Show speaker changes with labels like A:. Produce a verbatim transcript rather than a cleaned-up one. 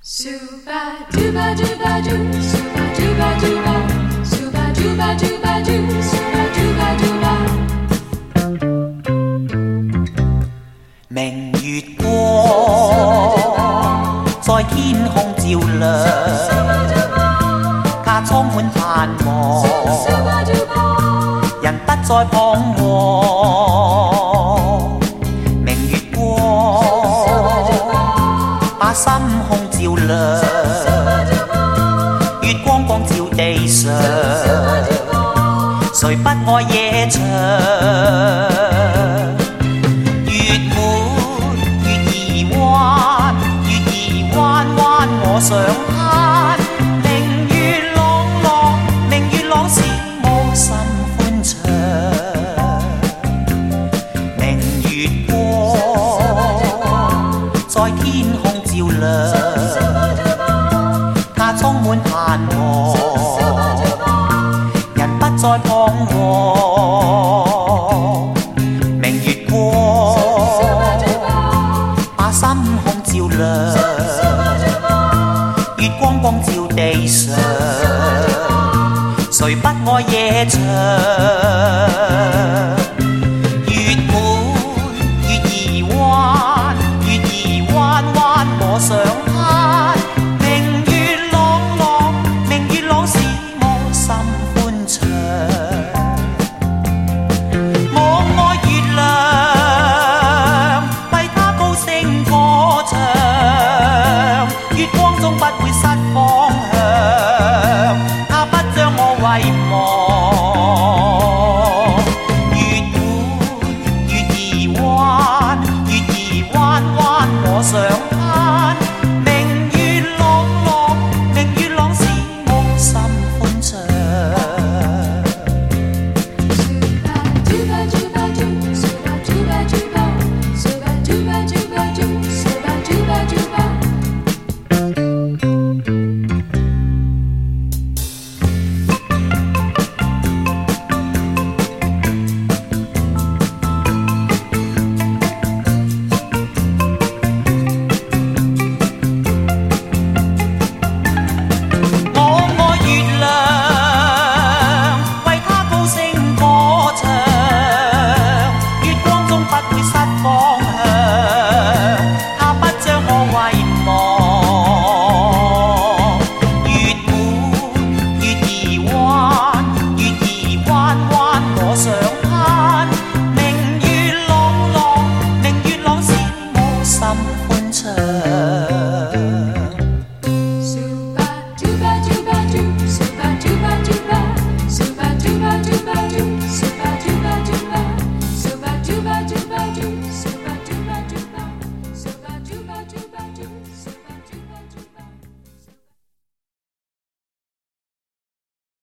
A: Suba duba duba doo, suba duba duba, suba duba duba doo, suba duba duba。
B: 明月光在天空照亮，它充滿盼望，人不再彷徨。明月光把心胸照亮，月光光照地上，誰不愛夜長？月滿月兒彎，月兒彎彎我想攀。明月朗朗，明月朗使我心歡暢。明月光在天空照亮，它充滿盼望，人不再彷徨。明月光把心胸照亮，月光光照地上，誰不愛夜長？月滿月兒彎，月兒彎彎我想攀。明月朗朗，明月朗使我心歡暢。我愛月亮，為它高聲歌唱，月光中不會失望。